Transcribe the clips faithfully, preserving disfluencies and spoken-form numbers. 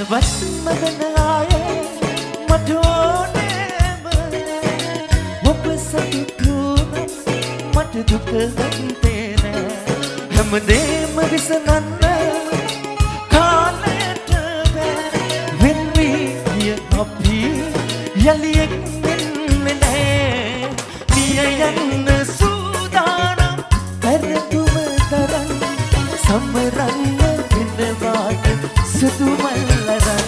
මුණවත් මදනායේ මටෝනේම ඔබ සතුටු මට දුක නැත්තේ නෑ හැමදේම විසඳන්න කාලයට බෑ when we hear happy යලියෙක් වෙන්නේ නෑ මිය යන්න සූදානම් පෙරතුම තරම් සමරන්න වෙනවාට සුදු මල්ලරන්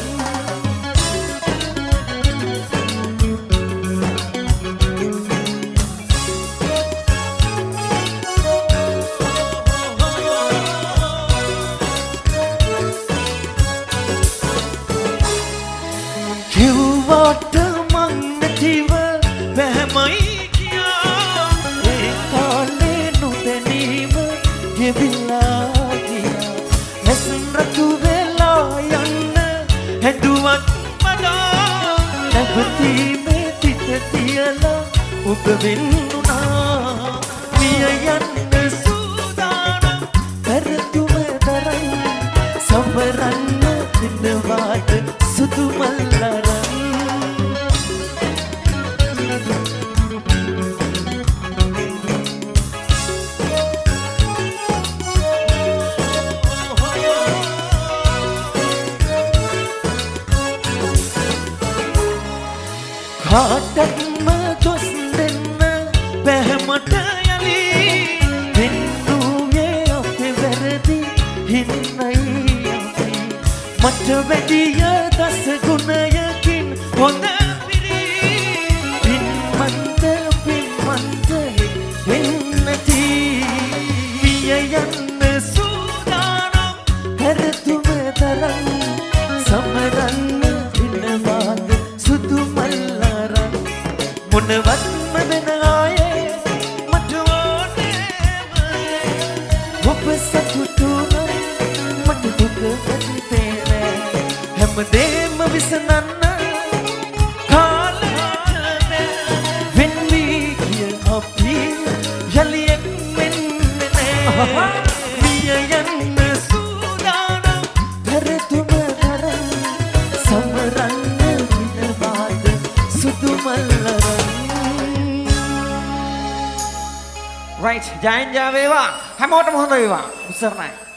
කිව්වට මං නැතිව බැහැමයි කියා ඒ කාලේ නොදැනීම ගෙවිලා ගියා නැසුම් රතු වෙලා යන්න හැදුවත් මඩා නැවතීමේ තිත තියලා ඔබ වෙන්නුනා මිය යන්න සූදානම් පෙරතුම තරම් සමරන්න වෙනවාට සුදු මල්ලරන් කාටත්ම දොස් දෙන්න බැහැමට යලි වෙන්නුයේ අපේ වැරදි හින්නයි අපි මට වැඩිය දස ගුණයකින් හොඳ පිරි පින්මන්ත පින්මන්ත වෙන්නති මිය යන්න සූදානම් පෙරතුම තරම් සමරන්න වෙනවාද සුදු මල්ලරන් මොනවත්ම වෙන ආයේ මට ඕනේම ඔබ සතුටු මට දුක නැත්තේ නෑ හැමදේම විසඳන්න කාලයට when we hear happy යලියෙක් වෙන්නේ නෑ මිය යන්න සූදානම් පෙරතුම තරම් සමරන්න වෙනවාද සුදු මල්ලරන් right ජයන් ජය වේවා හැමෝටම හොඳ වේවා උසරණයි